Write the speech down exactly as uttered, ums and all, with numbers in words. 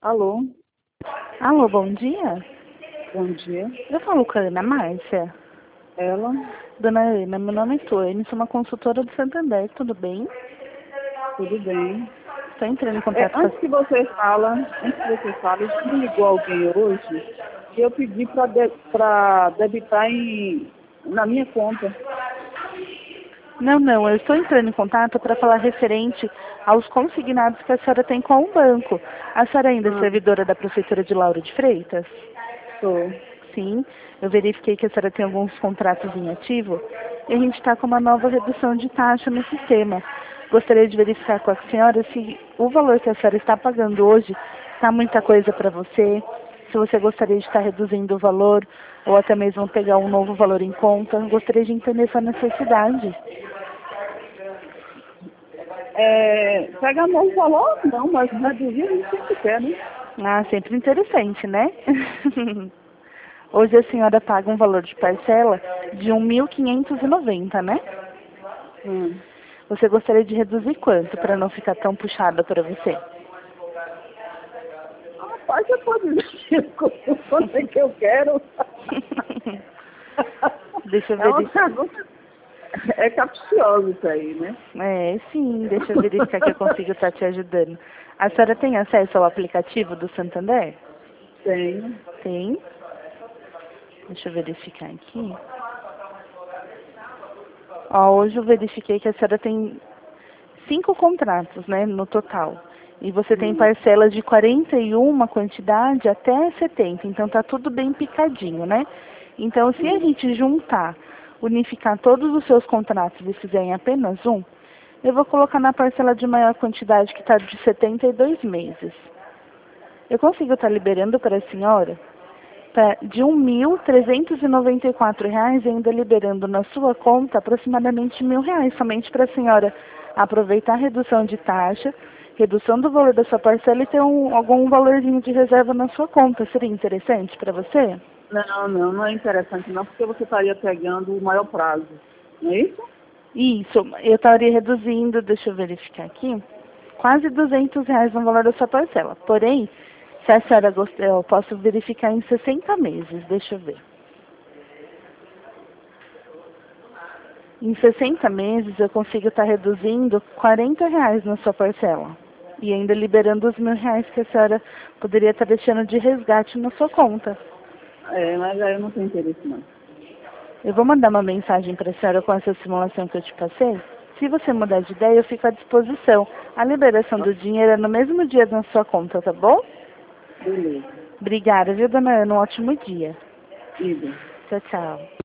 Alô, Alô, bom dia. bom dia. Eu falo com a Ana Márcia. Ela, Dona Ana, meu nome é Tuane, sou uma consultora do Santander, tudo bem? tudo bem? Estou entrando em É, contato com a... antes que você fala, antes que você fale, me ligou alguém hoje e eu pedi para de, pra debitar em, na minha conta. Não, não, eu estou entrando em contato para falar referente aos consignados que a senhora tem com o banco. A senhora ainda é Ah, servidora da Prefeitura de Lauro de Freitas? sou. Sim, eu verifiquei que a senhora tem alguns contratos em ativo e a gente está com uma nova redução de taxa no sistema. Gostaria de verificar com a senhora se o valor que a senhora está pagando hoje está muita coisa para você, se você gostaria de estar reduzindo o valor ou até mesmo pegar um novo valor em conta. Gostaria de entender sua necessidade. É, pegar novo valor? Não, mas reduzir a gente sempre quer, né? Ah, sempre interessante, né? Hoje a senhora paga um valor de parcela de mil quinhentos e noventa, né? Hum. Você gostaria de reduzir quanto para não ficar tão puxada para você? Rapaz, você pode dizer quanto é que eu quero? Deixa eu É uma verificar. pergunta, é capcioso isso aí, né? É, sim, deixa eu verificar que eu consigo estar te ajudando. A senhora tem acesso ao aplicativo do Santander? Tenho. Tem. Deixa eu verificar aqui. Ó, hoje eu verifiquei que a senhora tem cinco contratos, né, no total. E você tem Hum. parcelas de quarenta e uma quantidade até setenta, então tá tudo bem picadinho, né? Então, se a Hum. gente juntar, unificar todos os seus contratos e fizer em apenas um, eu vou colocar na parcela de maior quantidade, que está de setenta e dois meses. Eu consigo estar liberando para a senhora tá, de mil trezentos e noventa e quatro reais, ainda liberando na sua conta aproximadamente mil reais, somente para a senhora aproveitar a redução de taxa, redução do valor da sua parcela e ter um, algum valorzinho de reserva na sua conta. Seria interessante para você? Não, não, não é interessante não, porque você estaria pegando o maior prazo, não é isso? Isso, eu estaria reduzindo, deixa eu verificar aqui, quase duzentos reais no valor da sua parcela. Porém, se a senhora gostar, eu posso verificar em sessenta meses, deixa eu ver. Em sessenta meses eu consigo estar reduzindo quarenta reais na sua parcela. E ainda liberando os mil reais que a senhora poderia estar deixando de resgate na sua conta. É, mas aí eu não tenho interesse não. Eu vou mandar uma mensagem para a senhora com essa simulação que eu te passei. Se você mudar de ideia, eu fico à disposição. A liberação do dinheiro é no mesmo dia na sua conta, tá bom? Beleza. Obrigada, viu, dona Ana? Um ótimo dia. Ida. Tchau, tchau.